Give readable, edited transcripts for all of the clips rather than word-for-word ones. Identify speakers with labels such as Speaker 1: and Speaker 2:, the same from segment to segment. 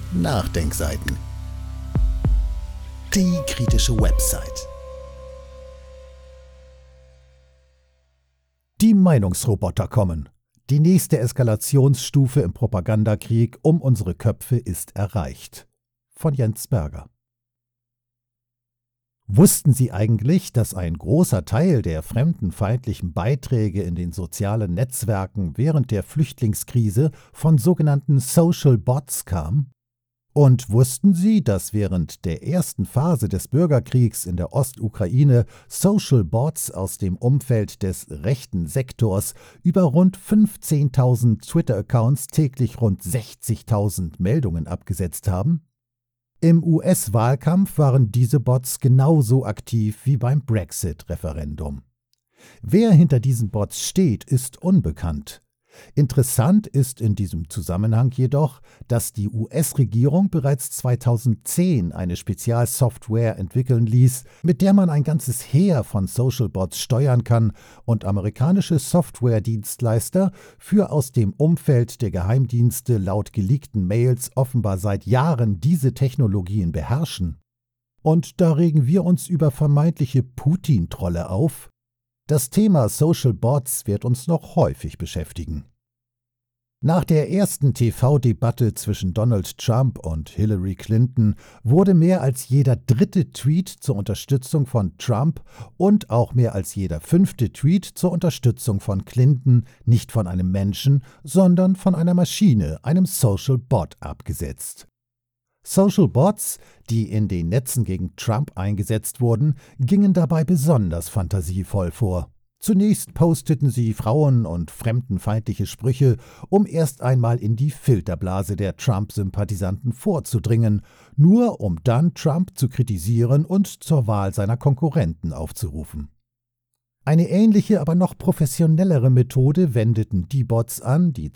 Speaker 1: Nachdenkseiten. Die kritische Website. Die Meinungsroboter kommen. Die nächste Eskalationsstufe im Propagandakrieg um unsere Köpfe ist erreicht. Von Jens Berger. Wussten Sie eigentlich, dass ein großer Teil der fremdenfeindlichen Beiträge in den sozialen Netzwerken während der Flüchtlingskrise von sogenannten Social Bots kam? Und wussten Sie, dass während der ersten Phase des Bürgerkriegs in der Ostukraine Social Bots aus dem Umfeld des rechten Sektors über rund 15.000 Twitter-Accounts täglich rund 60.000 Meldungen abgesetzt haben? Im US-Wahlkampf waren diese Bots genauso aktiv wie beim Brexit-Referendum. Wer hinter diesen Bots steht, ist unbekannt. Interessant ist in diesem Zusammenhang jedoch, dass die US-Regierung bereits 2010 eine Spezialsoftware entwickeln ließ, mit der man ein ganzes Heer von Social Bots steuern kann und amerikanische Softwaredienstleister für aus dem Umfeld der Geheimdienste laut geleakten Mails offenbar seit Jahren diese Technologien beherrschen. Und da regen wir uns über vermeintliche Putin-Trolle auf. Das Thema Social Bots wird uns noch häufig beschäftigen. Nach der ersten TV-Debatte zwischen Donald Trump und Hillary Clinton wurde mehr als jeder dritte Tweet zur Unterstützung von Trump und auch mehr als jeder fünfte Tweet zur Unterstützung von Clinton nicht von einem Menschen, sondern von einer Maschine, einem Social Bot, abgesetzt. Social Bots, die in den Netzen gegen Trump eingesetzt wurden, gingen dabei besonders fantasievoll vor. Zunächst posteten sie frauen- und fremdenfeindliche Sprüche, um erst einmal in die Filterblase der Trump-Sympathisanten vorzudringen, nur um dann Trump zu kritisieren und zur Wahl seiner Konkurrenten aufzurufen. Eine ähnliche, aber noch professionellere Methode wendeten die Bots an, die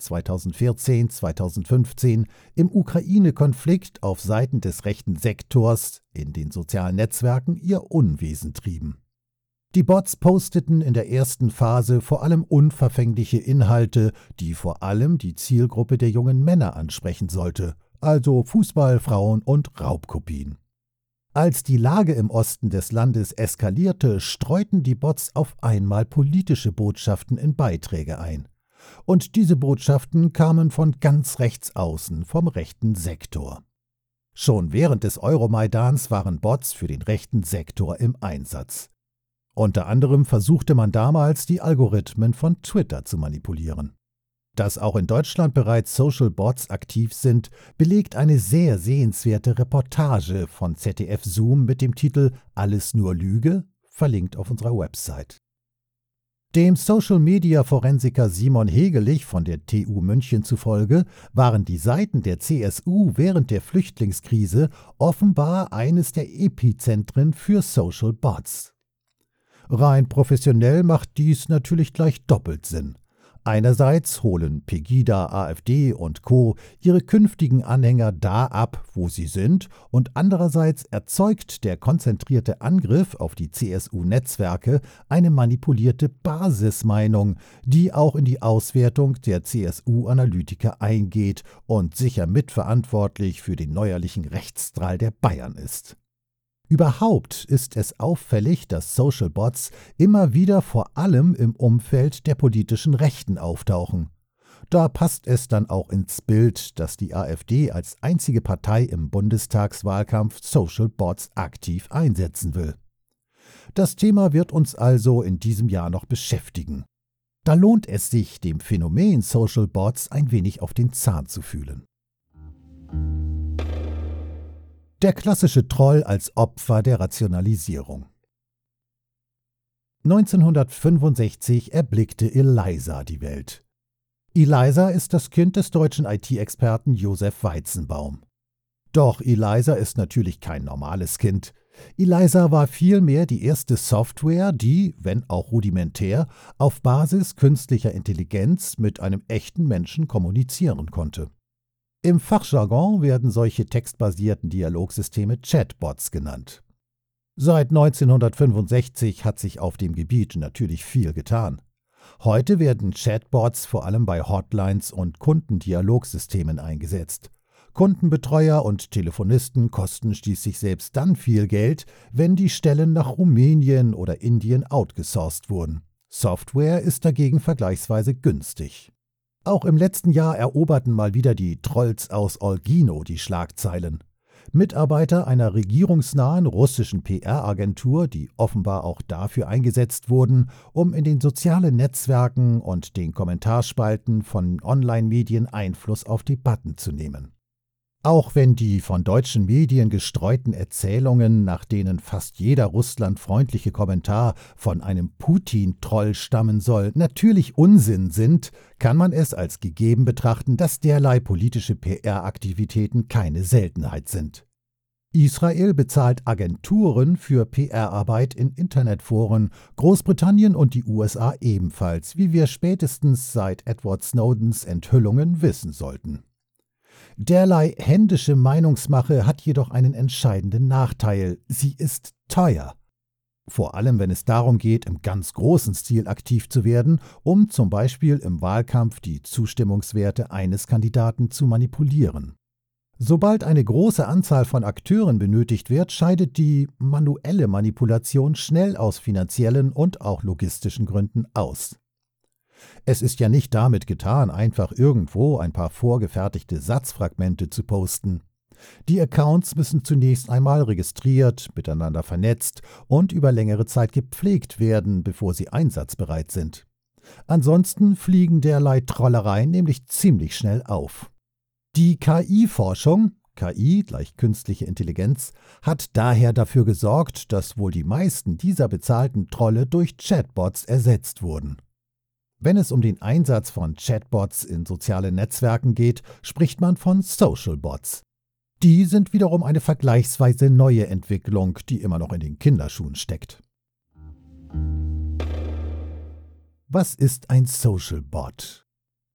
Speaker 1: 2014/2015 im Ukraine-Konflikt auf Seiten des rechten Sektors in den sozialen Netzwerken ihr Unwesen trieben. Die Bots posteten in der ersten Phase vor allem unverfängliche Inhalte, die vor allem die Zielgruppe der jungen Männer ansprechen sollte, also Fußball, Frauen und Raubkopien. Als die Lage im Osten des Landes eskalierte, streuten die Bots auf einmal politische Botschaften in Beiträge ein. Und diese Botschaften kamen von ganz rechts außen, vom rechten Sektor. Schon während des Euromaidans waren Bots für den rechten Sektor im Einsatz. Unter anderem versuchte man damals, die Algorithmen von Twitter zu manipulieren. Dass auch in Deutschland bereits Social Bots aktiv sind, belegt eine sehr sehenswerte Reportage von ZDF Zoom mit dem Titel »Alles nur Lüge?«, verlinkt auf unserer Website. Dem Social-Media-Forensiker Simon Hegelich von der TU München zufolge waren die Seiten der CSU während der Flüchtlingskrise offenbar eines der Epizentren für Social Bots. Rein professionell macht dies natürlich gleich doppelt Sinn. Einerseits holen Pegida, AfD und Co. ihre künftigen Anhänger da ab, wo sie sind, und andererseits erzeugt der konzentrierte Angriff auf die CSU-Netzwerke eine manipulierte Basismeinung, die auch in die Auswertung der CSU-Analytiker eingeht und sicher mitverantwortlich für den neuerlichen Rechtsdrall der Bayern ist. Überhaupt ist es auffällig, dass Social Bots immer wieder vor allem im Umfeld der politischen Rechten auftauchen. Da passt es dann auch ins Bild, dass die AfD als einzige Partei im Bundestagswahlkampf Social Bots aktiv einsetzen will. Das Thema wird uns also in diesem Jahr noch beschäftigen. Da lohnt es sich, dem Phänomen Social Bots ein wenig auf den Zahn zu fühlen. Der klassische Troll als Opfer der Rationalisierung. 1965 erblickte ELIZA die Welt. ELIZA ist das Kind des deutschen IT-Experten Josef Weizenbaum. Doch ELIZA ist natürlich kein normales Kind. ELIZA war vielmehr die erste Software, die, wenn auch rudimentär, auf Basis künstlicher Intelligenz mit einem echten Menschen kommunizieren konnte. Im Fachjargon werden solche textbasierten Dialogsysteme Chatbots genannt. Seit 1965 hat sich auf dem Gebiet natürlich viel getan. Heute werden Chatbots vor allem bei Hotlines und Kundendialogsystemen eingesetzt. Kundenbetreuer und Telefonisten kosten schließlich selbst dann viel Geld, wenn die Stellen nach Rumänien oder Indien outgesourced wurden. Software ist dagegen vergleichsweise günstig. Auch im letzten Jahr eroberten mal wieder die Trolls aus Olgino die Schlagzeilen. Mitarbeiter einer regierungsnahen russischen PR-Agentur, die offenbar auch dafür eingesetzt wurden, um in den sozialen Netzwerken und den Kommentarspalten von Online-Medien Einfluss auf Debatten zu nehmen. Auch wenn die von deutschen Medien gestreuten Erzählungen, nach denen fast jeder russlandfreundliche Kommentar von einem Putin-Troll stammen soll, natürlich Unsinn sind, kann man es als gegeben betrachten, dass derlei politische PR-Aktivitäten keine Seltenheit sind. Israel bezahlt Agenturen für PR-Arbeit in Internetforen, Großbritannien und die USA ebenfalls, wie wir spätestens seit Edward Snowdens Enthüllungen wissen sollten. Derlei händische Meinungsmache hat jedoch einen entscheidenden Nachteil: Sie ist teuer. Vor allem, wenn es darum geht, im ganz großen Stil aktiv zu werden, um zum Beispiel im Wahlkampf die Zustimmungswerte eines Kandidaten zu manipulieren. Sobald eine große Anzahl von Akteuren benötigt wird, scheidet die manuelle Manipulation schnell aus finanziellen und auch logistischen Gründen aus. Es ist ja nicht damit getan, einfach irgendwo ein paar vorgefertigte Satzfragmente zu posten. Die Accounts müssen zunächst einmal registriert, miteinander vernetzt und über längere Zeit gepflegt werden, bevor sie einsatzbereit sind. Ansonsten fliegen derlei Trollereien nämlich ziemlich schnell auf. Die KI-Forschung, KI gleich künstliche Intelligenz, hat daher dafür gesorgt, dass wohl die meisten dieser bezahlten Trolle durch Chatbots ersetzt wurden. Wenn es um den Einsatz von Chatbots in sozialen Netzwerken geht, spricht man von Social Bots. Die sind wiederum eine vergleichsweise neue Entwicklung, die immer noch in den Kinderschuhen steckt. Was ist ein Social Bot?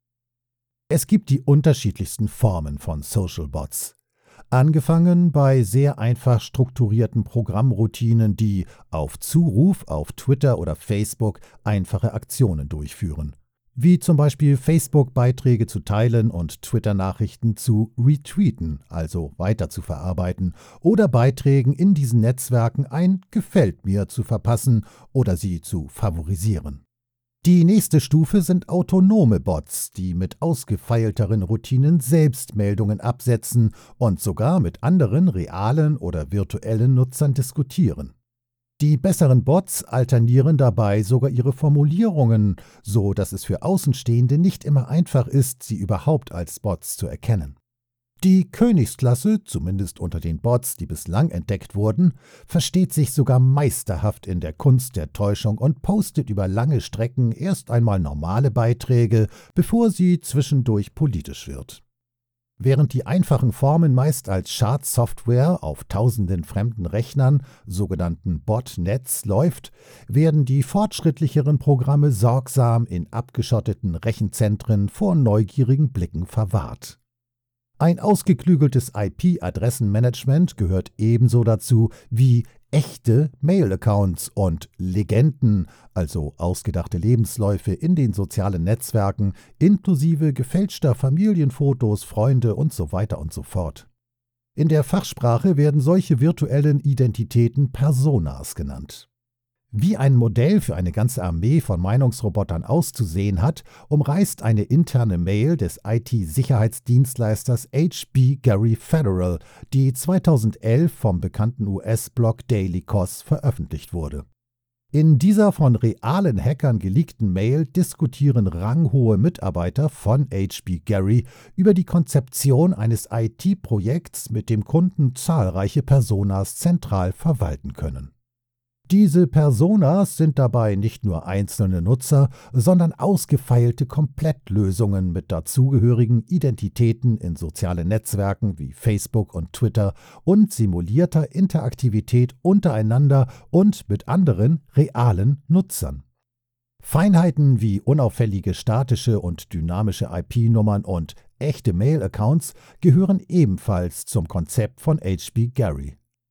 Speaker 1: Es gibt die unterschiedlichsten Formen von Social Bots. Angefangen bei sehr einfach strukturierten Programmroutinen, die auf Zuruf auf Twitter oder Facebook einfache Aktionen durchführen. Wie zum Beispiel Facebook-Beiträge zu teilen und Twitter-Nachrichten zu retweeten, also weiter zu verarbeiten, oder Beiträgen in diesen Netzwerken ein Gefällt mir zu verpassen oder sie zu favorisieren. Die nächste Stufe sind autonome Bots, die mit ausgefeilteren Routinen selbst Meldungen absetzen und sogar mit anderen realen oder virtuellen Nutzern diskutieren. Die besseren Bots alternieren dabei sogar ihre Formulierungen, so dass es für Außenstehende nicht immer einfach ist, sie überhaupt als Bots zu erkennen. Die Königsklasse, zumindest unter den Bots, die bislang entdeckt wurden, versteht sich sogar meisterhaft in der Kunst der Täuschung und postet über lange Strecken erst einmal normale Beiträge, bevor sie zwischendurch politisch wird. Während die einfachen Formen meist als Schadsoftware auf tausenden fremden Rechnern, sogenannten Botnets, läuft, werden die fortschrittlicheren Programme sorgsam in abgeschotteten Rechenzentren vor neugierigen Blicken verwahrt. Ein ausgeklügeltes IP-Adressenmanagement gehört ebenso dazu wie echte Mail-Accounts und Legenden, also ausgedachte Lebensläufe in den sozialen Netzwerken, inklusive gefälschter Familienfotos, Freunde und so weiter und so fort. In der Fachsprache werden solche virtuellen Identitäten Personas genannt. Wie ein Modell für eine ganze Armee von Meinungsrobotern auszusehen hat, umreißt eine interne Mail des IT-Sicherheitsdienstleisters HB Gary Federal, die 2011 vom bekannten US-Blog Daily Kos veröffentlicht wurde. In dieser von realen Hackern geleakten Mail diskutieren ranghohe Mitarbeiter von HB Gary über die Konzeption eines IT-Projekts, mit dem Kunden zahlreiche Personas zentral verwalten können. Diese Personas sind dabei nicht nur einzelne Nutzer, sondern ausgefeilte Komplettlösungen mit dazugehörigen Identitäten in sozialen Netzwerken wie Facebook und Twitter und simulierter Interaktivität untereinander und mit anderen realen Nutzern. Feinheiten wie unauffällige statische und dynamische IP-Nummern und echte Mail-Accounts gehören ebenfalls zum Konzept von HB Gary.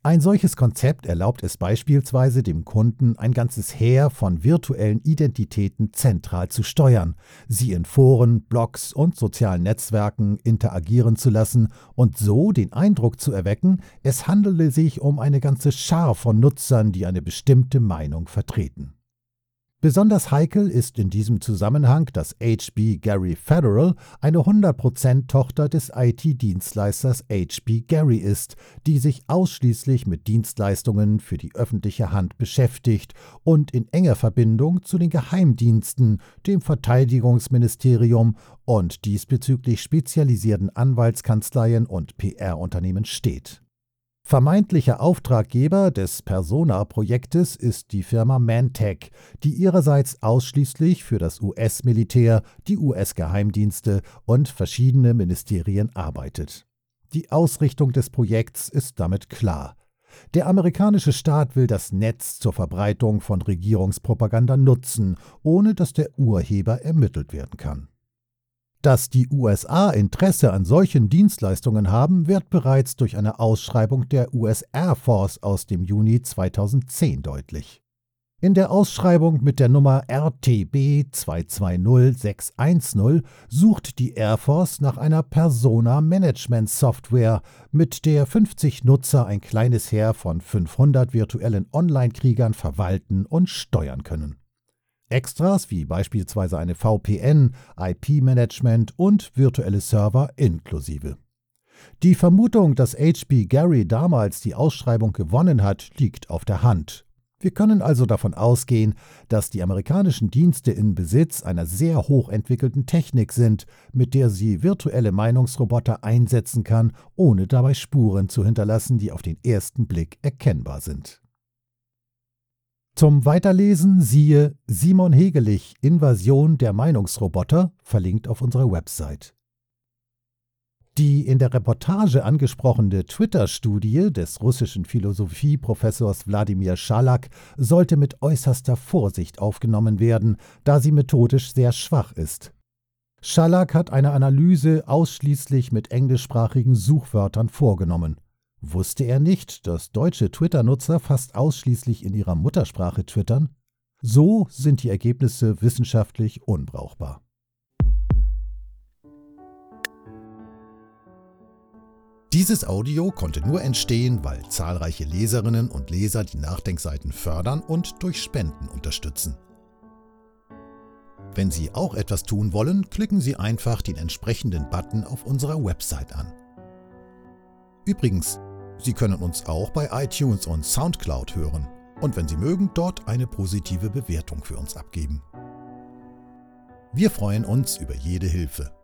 Speaker 1: Ein solches Konzept erlaubt es beispielsweise dem Kunden, ein ganzes Heer von virtuellen Identitäten zentral zu steuern, sie in Foren, Blogs und sozialen Netzwerken interagieren zu lassen und so den Eindruck zu erwecken, es handele sich um eine ganze Schar von Nutzern, die eine bestimmte Meinung vertreten. Besonders heikel ist in diesem Zusammenhang, dass HB Gary Federal eine 100% Tochter des IT-Dienstleisters HB Gary ist, die sich ausschließlich mit Dienstleistungen für die öffentliche Hand beschäftigt und in enger Verbindung zu den Geheimdiensten, dem Verteidigungsministerium und diesbezüglich spezialisierten Anwaltskanzleien und PR-Unternehmen steht. Vermeintlicher Auftraggeber des Persona-Projektes ist die Firma Mantech, die ihrerseits ausschließlich für das US-Militär, die US-Geheimdienste und verschiedene Ministerien arbeitet. Die Ausrichtung des Projekts ist damit klar. Der amerikanische Staat will das Netz zur Verbreitung von Regierungspropaganda nutzen, ohne dass der Urheber ermittelt werden kann. Dass die USA Interesse an solchen Dienstleistungen haben, wird bereits durch eine Ausschreibung der US Air Force aus dem Juni 2010 deutlich. In der Ausschreibung mit der Nummer RTB 220610 sucht die Air Force nach einer Persona-Management-Software, mit der 50 Nutzer ein kleines Heer von 500 virtuellen Online-Kriegern verwalten und steuern können. Extras wie beispielsweise eine VPN, IP-Management und virtuelle Server inklusive. Die Vermutung, dass HB Gary damals die Ausschreibung gewonnen hat, liegt auf der Hand. Wir können also davon ausgehen, dass die amerikanischen Dienste in Besitz einer sehr hochentwickelten Technik sind, mit der sie virtuelle Meinungsroboter einsetzen kann, ohne dabei Spuren zu hinterlassen, die auf den ersten Blick erkennbar sind. Zum Weiterlesen siehe Simon Hegelich, Invasion der Meinungsroboter, verlinkt auf unserer Website. Die in der Reportage angesprochene Twitter-Studie des russischen Philosophieprofessors Wladimir Schalak sollte mit äußerster Vorsicht aufgenommen werden, da sie methodisch sehr schwach ist. Schalak hat eine Analyse ausschließlich mit englischsprachigen Suchwörtern vorgenommen. Wusste er nicht, dass deutsche Twitter-Nutzer fast ausschließlich in ihrer Muttersprache twittern? So sind die Ergebnisse wissenschaftlich unbrauchbar. Dieses Audio konnte nur entstehen, weil zahlreiche Leserinnen und Leser die Nachdenkseiten fördern und durch Spenden unterstützen. Wenn Sie auch etwas tun wollen, klicken Sie einfach den entsprechenden Button auf unserer Website an. Übrigens, Sie können uns auch bei iTunes und Soundcloud hören und wenn Sie mögen, dort eine positive Bewertung für uns abgeben. Wir freuen uns über jede Hilfe.